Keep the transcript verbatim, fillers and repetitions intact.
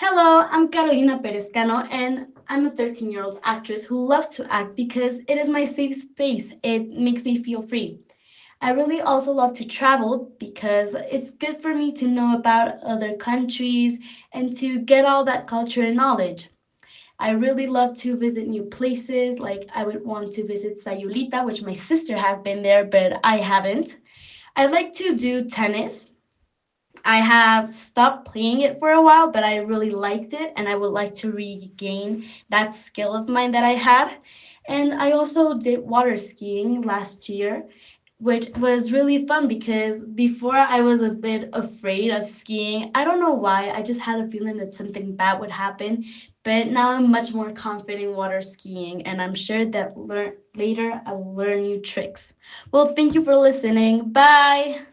Hello, I'm Carolina Perezcano, and I'm a thirteen year old actress who loves to act because it is my safe space. It makes me feel free. I really also love to travel because it's good for me to know about other countries and to get all that culture and knowledge. I really love to visit new places, like I would want to visit Sayulita, which my sister has been there, but I haven't. I like to do tennis. I have stopped playing it for a while, but I really liked it and I would like to regain that skill of mine that I had. And I also did water skiing last year, which was really fun because before I was a bit afraid of skiing. I don't know why, I just had a feeling that something bad would happen. But now I'm much more confident in water skiing, and I'm sure that lear- later I will learn new tricks. Well, thank you for listening. Bye.